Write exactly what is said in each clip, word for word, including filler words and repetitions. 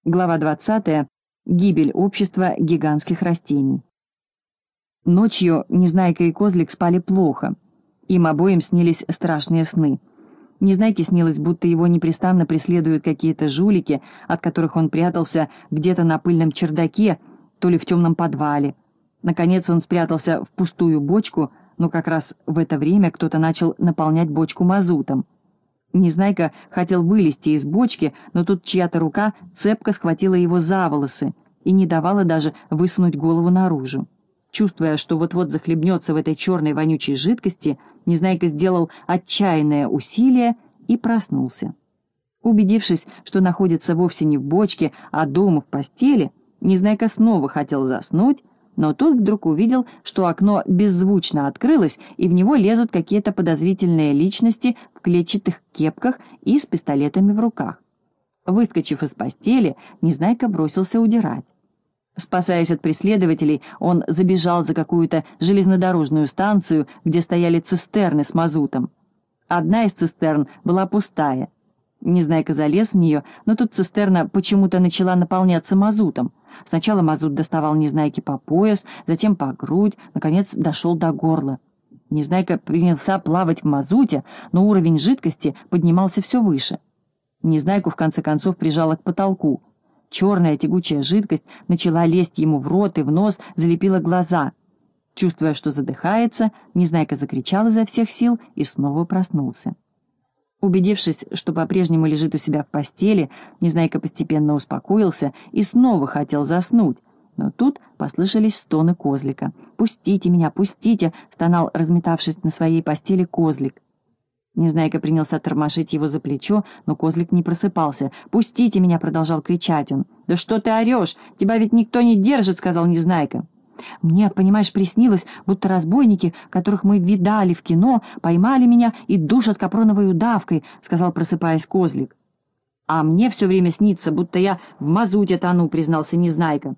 Глава двадцатая. Гибель общества гигантских растений. Ночью Незнайка и Козлик спали плохо. Им обоим снились страшные сны. Незнайке снилось, будто его непрестанно преследуют какие-то жулики, от которых он прятался где-то на пыльном чердаке, то ли в темном подвале. Наконец он спрятался в пустую бочку, но как раз в это время кто-то начал наполнять бочку мазутом. Незнайка хотел вылезти из бочки, но тут чья-то рука цепко схватила его за волосы и не давала даже высунуть голову наружу. Чувствуя, что вот-вот захлебнется в этой черной вонючей жидкости, Незнайка сделал отчаянное усилие и проснулся. Убедившись, что находится вовсе не в бочке, а дома в постели, Незнайка снова хотел заснуть, но тут вдруг увидел, что окно беззвучно открылось, и в него лезут какие-то подозрительные личности в клетчатых кепках и с пистолетами в руках. Выскочив из постели, Незнайка бросился удирать. Спасаясь от преследователей, он забежал за какую-то железнодорожную станцию, где стояли цистерны с мазутом. Одна из цистерн была пустая. Незнайка залез в нее, но тут цистерна почему-то начала наполняться мазутом. Сначала мазут доставал Незнайке по пояс, затем по грудь, наконец дошел до горла. Незнайка принялся плавать в мазуте, но уровень жидкости поднимался все выше. Незнайку в конце концов прижало к потолку. Черная тягучая жидкость начала лезть ему в рот и в нос, залепила глаза. Чувствуя, что задыхается, Незнайка закричал изо всех сил и снова проснулся. Убедившись, что по-прежнему лежит у себя в постели, Незнайка постепенно успокоился и снова хотел заснуть. Но тут послышались стоны Козлика. «Пустите меня, пустите!» — стонал, разметавшись на своей постели, Козлик. Незнайка принялся тормошить его за плечо, но Козлик не просыпался. «Пустите меня!» — продолжал кричать он. «Да что ты орешь? Тебя ведь никто не держит!» — сказал Незнайка. «Мне, понимаешь, приснилось, будто разбойники, которых мы видали в кино, поймали меня и душат капроновой удавкой», — сказал, просыпаясь, Козлик. «А мне все время снится, будто я в мазуте тону», — признался Незнайка.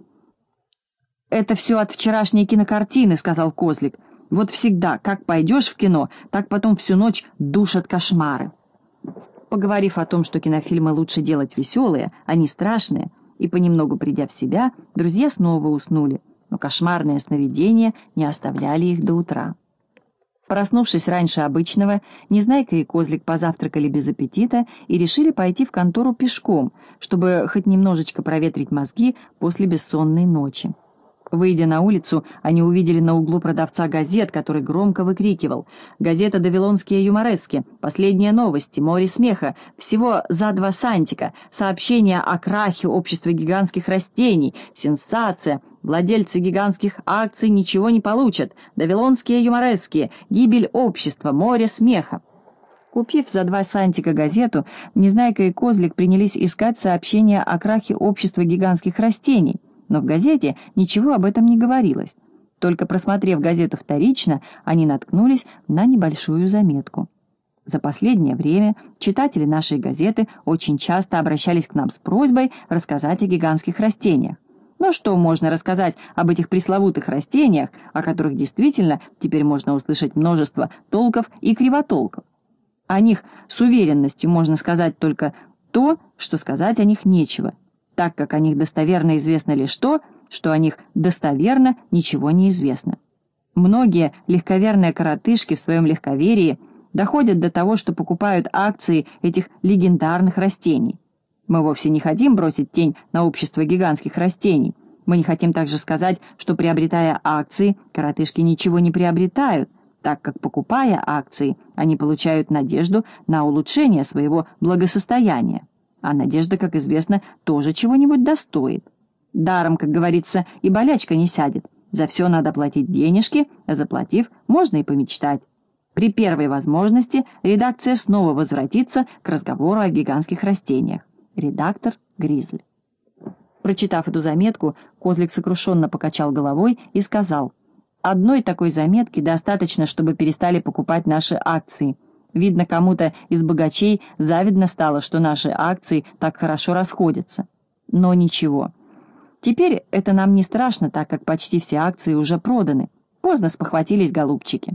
«Это все от вчерашней кинокартины», — сказал Козлик. «Вот всегда, как пойдешь в кино, так потом всю ночь душат кошмары». Поговорив о том, что кинофильмы лучше делать веселые, а не страшные, и понемногу придя в себя, друзья снова уснули. Но кошмарные сновидения не оставляли их до утра. Проснувшись раньше обычного, Незнайка и Козлик позавтракали без аппетита и решили пойти в контору пешком, чтобы хоть немножечко проветрить мозги после бессонной ночи. Выйдя на улицу, они увидели на углу продавца газет, который громко выкрикивал: «Газета «Давилонские юморески», последние новости, море смеха, всего за два сантика, сообщение о крахе общества гигантских растений, сенсация, владельцы гигантских акций ничего не получат, «Давилонские юморески», гибель общества, море смеха». Купив за два сантика газету, Незнайка и Козлик принялись искать сообщение о крахе общества гигантских растений. Но в газете ничего об этом не говорилось. Только просмотрев газету вторично, они наткнулись на небольшую заметку. За последнее время читатели нашей газеты очень часто обращались к нам с просьбой рассказать о гигантских растениях. Но что можно рассказать об этих пресловутых растениях, о которых действительно теперь можно услышать множество толков и кривотолков? О них с уверенностью можно сказать только то, что сказать о них нечего, так как о них достоверно известно лишь то, что о них достоверно ничего не известно. Многие легковерные коротышки в своем легковерии доходят до того, что покупают акции этих легендарных растений. Мы вовсе не хотим бросить тень на общество гигантских растений. Мы не хотим также сказать, что, приобретая акции, коротышки ничего не приобретают, так как, покупая акции, они получают надежду на улучшение своего благосостояния. А надежда, как известно, тоже чего-нибудь достоит. Даром, как говорится, и болячка не сядет. За все надо платить денежки, а заплатив, можно и помечтать. При первой возможности редакция снова возвратится к разговору о гигантских растениях. Редактор Гризли. Прочитав эту заметку, Козлик сокрушенно покачал головой и сказал: «Одной такой заметки достаточно, чтобы перестали покупать наши акции. Видно, кому-то из богачей завидно стало, что наши акции так хорошо расходятся. Но ничего. Теперь это нам не страшно, так как почти все акции уже проданы. Поздно спохватились голубчики».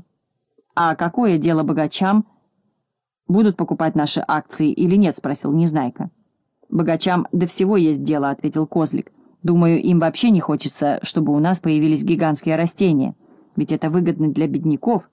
«А какое дело богачам? Будут покупать наши акции или нет?» — спросил Незнайка. «Богачам до всего есть дело», — ответил Козлик. «Думаю, им вообще не хочется, чтобы у нас появились гигантские растения. Ведь это выгодно для бедняков.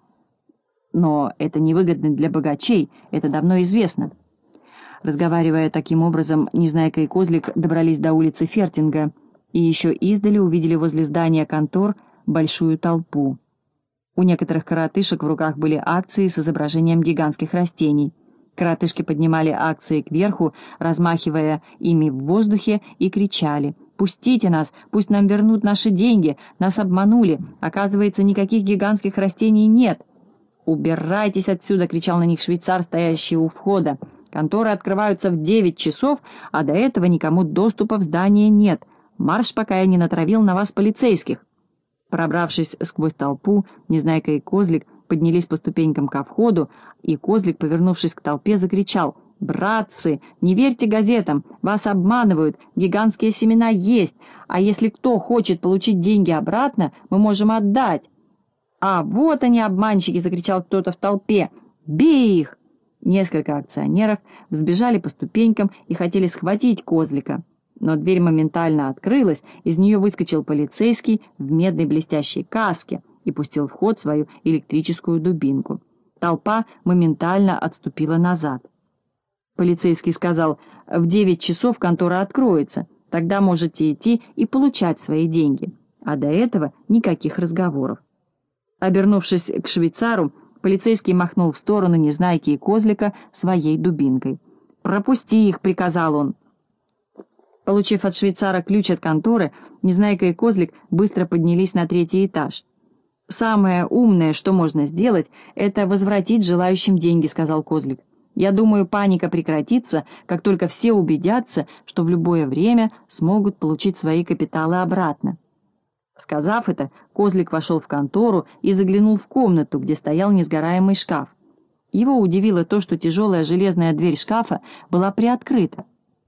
Но это невыгодно для богачей, это давно известно». Разговаривая таким образом, Незнайка и Козлик добрались до улицы Фертинга и еще издали увидели возле здания контор большую толпу. У некоторых коротышек в руках были акции с изображением гигантских растений. Коротышки поднимали акции кверху, размахивая ими в воздухе, и кричали: «Пустите нас! Пусть нам вернут наши деньги! Нас обманули! Оказывается, никаких гигантских растений нет!» «Убирайтесь отсюда!» — кричал на них швейцар, стоящий у входа. «Конторы открываются в девять часов, а до этого никому доступа в здание нет. Марш, пока я не натравил на вас полицейских!» Пробравшись сквозь толпу, Незнайка и Козлик поднялись по ступенькам ко входу, и Козлик, повернувшись к толпе, закричал: «Братцы, не верьте газетам, вас обманывают, гигантские семена есть, а если кто хочет получить деньги обратно, мы можем отдать». «А вот они, обманщики!» — закричал кто-то в толпе. «Бей их!» Несколько акционеров взбежали по ступенькам и хотели схватить Козлика. Но дверь моментально открылась, из нее выскочил полицейский в медной блестящей каске и пустил в ход свою электрическую дубинку. Толпа моментально отступила назад. Полицейский сказал: «В девять часов контора откроется, тогда можете идти и получать свои деньги, а до этого никаких разговоров». Обернувшись к швейцару, полицейский махнул в сторону Незнайки и Козлика своей дубинкой. «Пропусти их!» — приказал он. Получив от швейцара ключ от конторы, Незнайка и Козлик быстро поднялись на третий этаж. «Самое умное, что можно сделать, это возвратить желающим деньги», — сказал Козлик. «Я думаю, паника прекратится, как только все убедятся, что в любое время смогут получить свои капиталы обратно». Сказав это, Козлик вошел в контору и заглянул в комнату, где стоял несгораемый шкаф. Его удивило то, что тяжелая железная дверь шкафа была приоткрыта.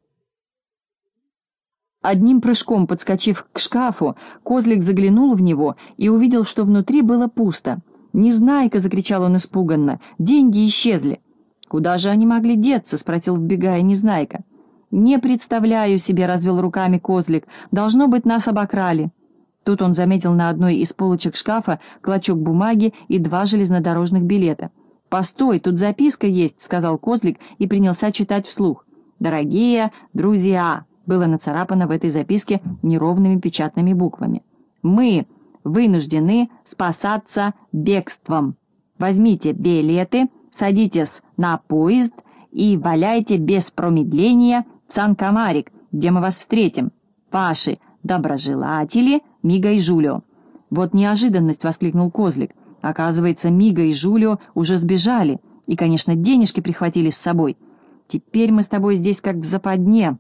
Одним прыжком подскочив к шкафу, Козлик заглянул в него и увидел, что внутри было пусто. «Незнайка!» — закричал он испуганно. «Деньги исчезли!» «Куда же они могли деться?» — спросил, вбегая Незнайка. «Не представляю себе!» — развел руками Козлик. «Должно быть, нас обокрали!» Тут он заметил на одной из полочек шкафа клочок бумаги и два железнодорожных билета. «Постой, тут записка есть!» — сказал Козлик и принялся читать вслух. «Дорогие друзья!» было нацарапано в этой записке неровными печатными буквами. «Мы вынуждены спасаться бегством. Возьмите билеты, садитесь на поезд и валяйте без промедления в Сан-Камарик, где мы вас встретим. Ваши доброжелатели Мига и Жулио». «Вот неожиданность!» — воскликнул Козлик. «Оказывается, Мига и Жулио уже сбежали, и, конечно, денежки прихватили с собой. Теперь мы с тобой здесь как в западне».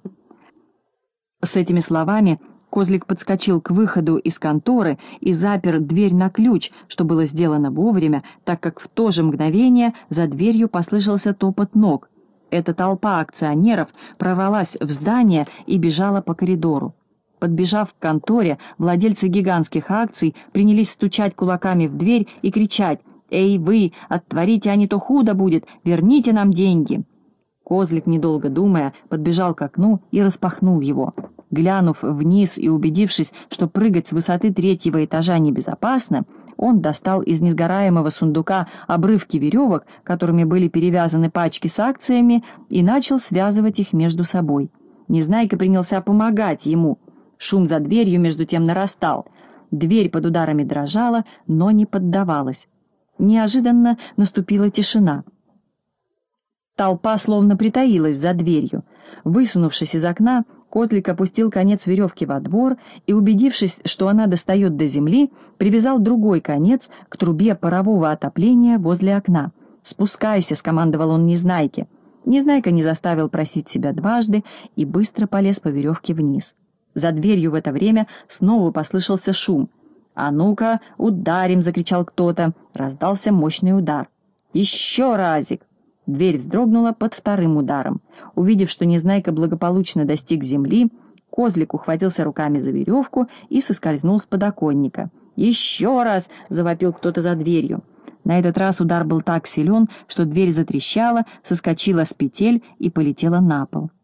С этими словами Козлик подскочил к выходу из конторы и запер дверь на ключ, что было сделано вовремя, так как в то же мгновение за дверью послышался топот ног. Эта толпа акционеров прорвалась в здание и бежала по коридору. Подбежав к конторе, владельцы гигантских акций принялись стучать кулаками в дверь и кричать: «Эй вы, отворите, а не то худо будет, верните нам деньги!» Козлик, недолго думая, подбежал к окну и распахнул его. Глянув вниз и убедившись, что прыгать с высоты третьего этажа небезопасно, он достал из несгораемого сундука обрывки веревок, которыми были перевязаны пачки с акциями, и начал связывать их между собой. Незнайка принялся помогать ему. Шум за дверью между тем нарастал. Дверь под ударами дрожала, но не поддавалась. Неожиданно наступила тишина. Толпа словно притаилась за дверью. Высунувшись из окна, Козлик опустил конец веревки во двор и, убедившись, что она достает до земли, привязал другой конец к трубе парового отопления возле окна. «Спускайся!» — скомандовал он Незнайке. Незнайка не заставил просить себя дважды и быстро полез по веревке вниз. За дверью в это время снова послышался шум. «А ну-ка, ударим!» — закричал кто-то. Раздался мощный удар. «Еще разик!» Дверь вздрогнула под вторым ударом. Увидев, что Незнайка благополучно достиг земли, Козлик ухватился руками за веревку и соскользнул с подоконника. «Еще раз!» — завопил кто-то за дверью. На этот раз удар был так силен, что дверь затрещала, соскочила с петель и полетела на пол.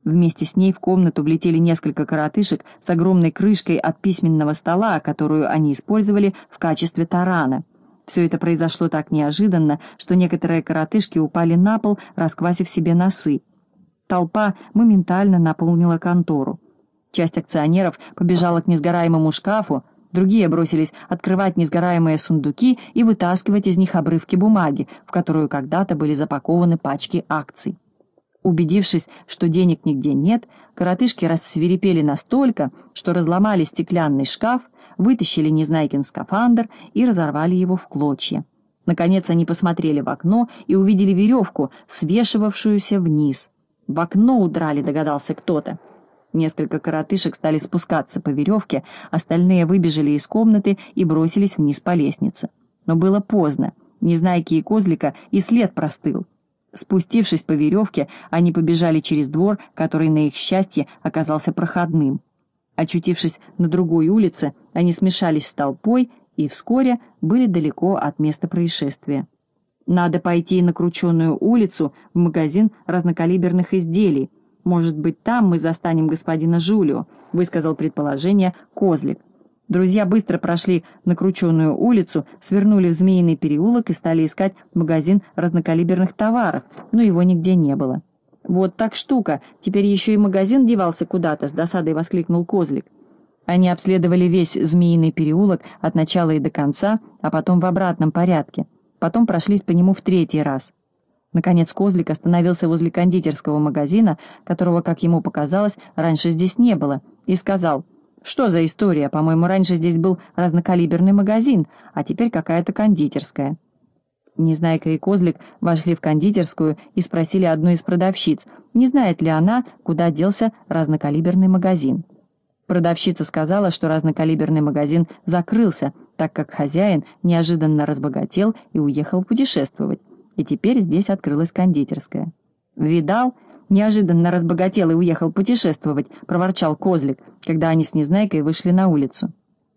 Вместе с ней в комнату влетели несколько коротышек с огромной крышкой от письменного стола, которую они использовали в качестве тарана. Все это произошло так неожиданно, что некоторые коротышки упали на пол, расквасив себе носы. Толпа моментально наполнила контору. Часть акционеров побежала к несгораемому шкафу, другие бросились открывать несгораемые сундуки и вытаскивать из них обрывки бумаги, в которую когда-то были запакованы пачки акций. Убедившись, что денег нигде нет, коротышки рассвирепели настолько, что разломали стеклянный шкаф, вытащили Незнайкин скафандр и разорвали его в клочья. Наконец они посмотрели в окно и увидели веревку, свешивавшуюся вниз. «В окно удрали», — догадался кто-то. Несколько коротышек стали спускаться по веревке, остальные выбежали из комнаты и бросились вниз по лестнице. Но было поздно, Незнайки и Козлика и след простыл. Спустившись по веревке, они побежали через двор, который, на их счастье, оказался проходным. Очутившись на другой улице, они смешались с толпой и вскоре были далеко от места происшествия. «Надо пойти на Крученую улицу, в магазин разнокалиберных изделий. Может быть, там мы застанем господина Жулио», — высказал предположение Козлик. Друзья быстро прошли на Крученую улицу, свернули в Змеиный переулок и стали искать магазин разнокалиберных товаров, но его нигде не было. «Вот так штука, теперь еще и магазин девался куда-то», — с досадой воскликнул Козлик. Они обследовали весь Змеиный переулок от начала и до конца, а потом в обратном порядке. Потом прошлись по нему в третий раз. Наконец Козлик остановился возле кондитерского магазина, которого, как ему показалось, раньше здесь не было, и сказал: «Что за история? По-моему, раньше здесь был разнокалиберный магазин, а теперь какая-то кондитерская». Незнайка и Козлик вошли в кондитерскую и спросили одну из продавщиц, не знает ли она, куда делся разнокалиберный магазин. Продавщица сказала, что разнокалиберный магазин закрылся, так как хозяин неожиданно разбогател и уехал путешествовать, и теперь здесь открылась кондитерская. «Видал? Неожиданно разбогател и уехал путешествовать», — проворчал Козлик, когда они с Незнайкой вышли на улицу.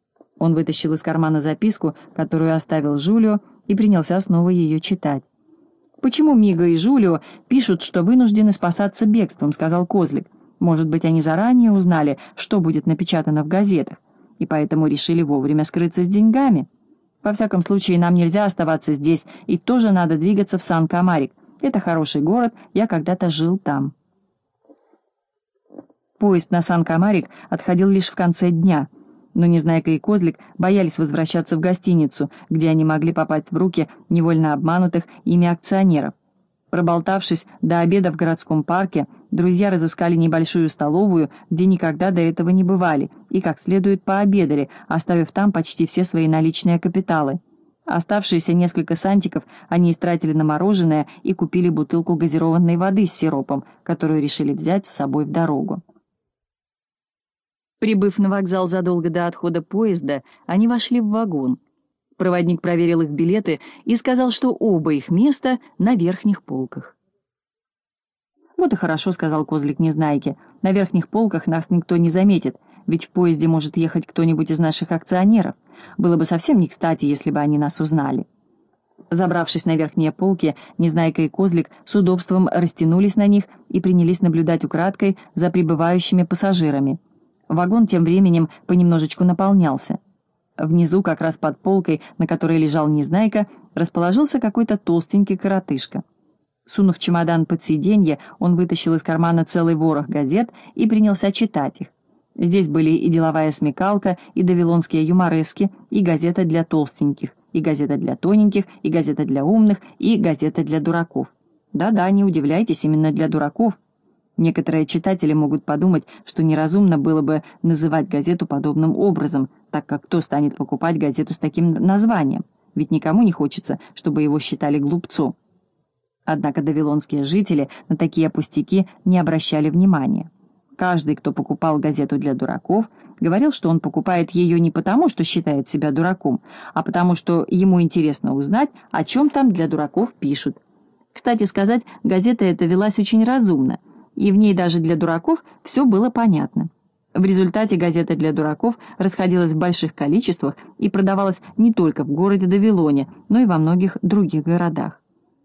Он вытащил из кармана записку, которую оставил Жулио, и принялся снова ее читать. «Почему Мига и Жулио пишут, что вынуждены спасаться бегством?» — сказал Козлик. «Может быть, они заранее узнали, что будет напечатано в газетах, и поэтому решили вовремя скрыться с деньгами? Во всяком случае, нам нельзя оставаться здесь, и тоже надо двигаться в Сан-Камарик. Это хороший город, я когда-то жил там». Поезд на Сан-Камарик отходил лишь в конце дня, но Незнайка и Козлик боялись возвращаться в гостиницу, где они могли попасть в руки невольно обманутых ими акционеров. Проболтавшись до обеда в городском парке, друзья разыскали небольшую столовую, где никогда до этого не бывали, и как следует пообедали, оставив там почти все свои наличные капиталы. Оставшиеся несколько сантиков они истратили на мороженое и купили бутылку газированной воды с сиропом, которую решили взять с собой в дорогу. Прибыв на вокзал задолго до отхода поезда, они вошли в вагон. Проводник проверил их билеты и сказал, что оба их места на верхних полках. «Вот и хорошо», — сказал Козлик Незнайке. «На верхних полках нас никто не заметит, ведь в поезде может ехать кто-нибудь из наших акционеров. Было бы совсем не кстати, если бы они нас узнали». Забравшись на верхние полки, Незнайка и Козлик с удобством растянулись на них и принялись наблюдать украдкой за прибывающими пассажирами. Вагон тем временем понемножечку наполнялся. Внизу, как раз под полкой, на которой лежал Незнайка, расположился какой-то толстенький коротышка. Сунув чемодан под сиденье, он вытащил из кармана целый ворох газет и принялся читать их. Здесь были и деловая смекалка, и давилонские юморески, и газета для толстеньких, и газета для тоненьких, и газета для умных, и газета для дураков. Да-да, не удивляйтесь, именно для дураков. Некоторые читатели могут подумать, что неразумно было бы называть газету подобным образом, так как кто станет покупать газету с таким названием? Ведь никому не хочется, чтобы его считали глупцом. Однако давилонские жители на такие пустяки не обращали внимания. Каждый, кто покупал газету для дураков, говорил, что он покупает ее не потому, что считает себя дураком, а потому, что ему интересно узнать, о чем там для дураков пишут. Кстати сказать, газета эта велась очень разумно, и в ней даже для дураков все было понятно. В результате газета для дураков расходилась в больших количествах и продавалась не только в городе Давилоне, но и во многих других городах.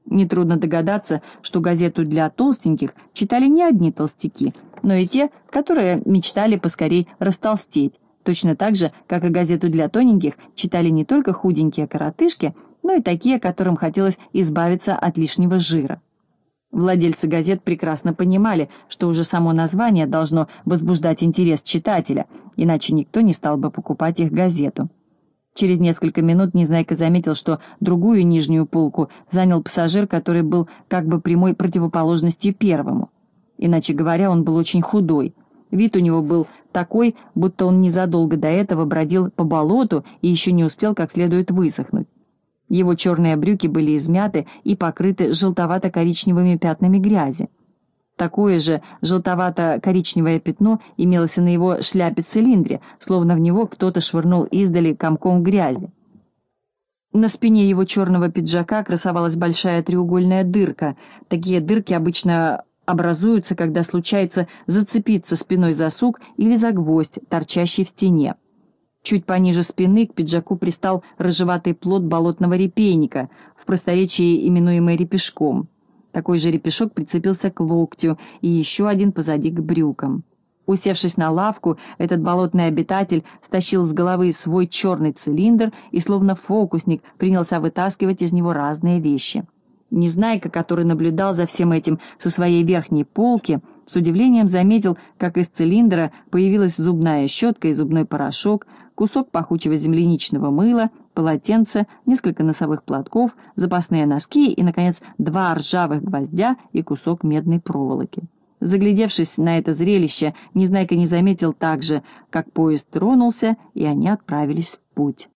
Нетрудно догадаться, что газету для толстеньких читали не одни толстяки, но и те, которые мечтали поскорей растолстеть, точно так же, как и газету для тоненьких читали не только худенькие коротышки, но и такие, которым хотелось избавиться от лишнего жира. Владельцы газет прекрасно понимали, что уже само название должно возбуждать интерес читателя, иначе никто не стал бы покупать их газету. Через несколько минут Незнайка заметил, что другую нижнюю полку занял пассажир, который был как бы прямой противоположностью первому. Иначе говоря, он был очень худой. Вид у него был такой, будто он незадолго до этого бродил по болоту и еще не успел как следует высохнуть. Его черные брюки были измяты и покрыты желтовато-коричневыми пятнами грязи. Такое же желтовато-коричневое пятно имелось и на его шляпе-цилиндре, словно в него кто-то швырнул издали комком грязи. На спине его черного пиджака красовалась большая треугольная дырка. Такие дырки обычно образуются, когда случается зацепиться спиной за сук или за гвоздь, торчащий в стене. Чуть пониже спины к пиджаку пристал рыжеватый плод болотного репейника, в просторечии именуемый репешком. Такой же репешок прицепился к локтю и еще один позади к брюкам. Усевшись на лавку, этот болотный обитатель стащил с головы свой черный цилиндр и, словно фокусник, принялся вытаскивать из него разные вещи. Незнайка, который наблюдал за всем этим со своей верхней полки, с удивлением заметил, как из цилиндра появилась зубная щетка и зубной порошок, кусок пахучего земляничного мыла, полотенце, несколько носовых платков, запасные носки и, наконец, два ржавых гвоздя и кусок медной проволоки. Заглядевшись на это зрелище, Незнайка не заметил также, как поезд тронулся, и они отправились в путь.